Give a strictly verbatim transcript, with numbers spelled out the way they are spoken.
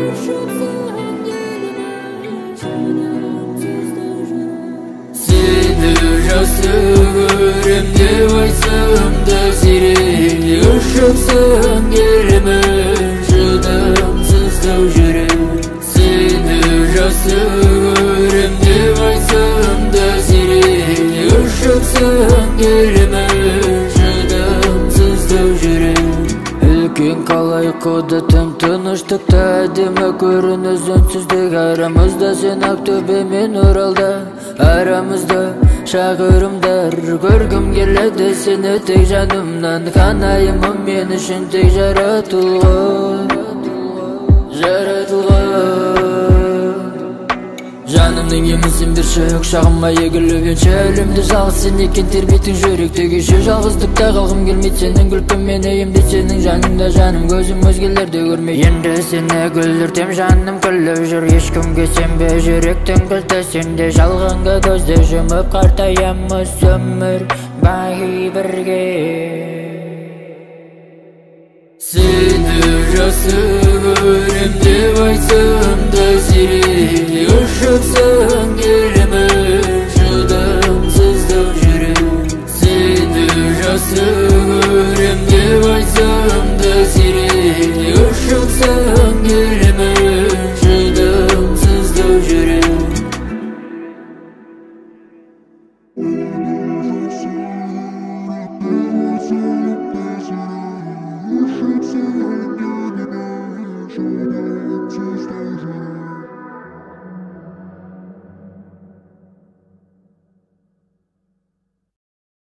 Seni жақсы көрем деп айтсам да сирек, ышықсың келемін шыдамсыздау жүрек. Seni жақсы көрем деп айтсам да сирек, ышықсың келемін шыдамсыздау жүрек. Үлкен қалай қоды тым тыныштықта, әдемі көрініс үнсіздік арамызда. Сен Ақтөбе мен Оралда, арамызда шақырымдар. Көргім келеді сені тек жанымнан, қанайымым мен үшін тек жаратылған, жаратылған. Жанымның емісін берші, құшағыма егіліп әлемді жалғыз сен екен тербейтін жүректі күйші. Жалғыздықта қалғым келмейді сенің күлкімен емдейді, сенің жаныңда жаным көзім өзгелерді көрмей. Енді сені күлдіртем, жаным күліп жүр, ешкімге сенбе жүректің кілті сенде. Жалғанға көзді жұмып қартаямыз өмір бай бірге. Seni жақсы көрем деп айтсам да сирек, ышықсың келемін шыдамсыздау жүрек. Seni жақсы көрем деп айтсам да сирек, ышықсың келемін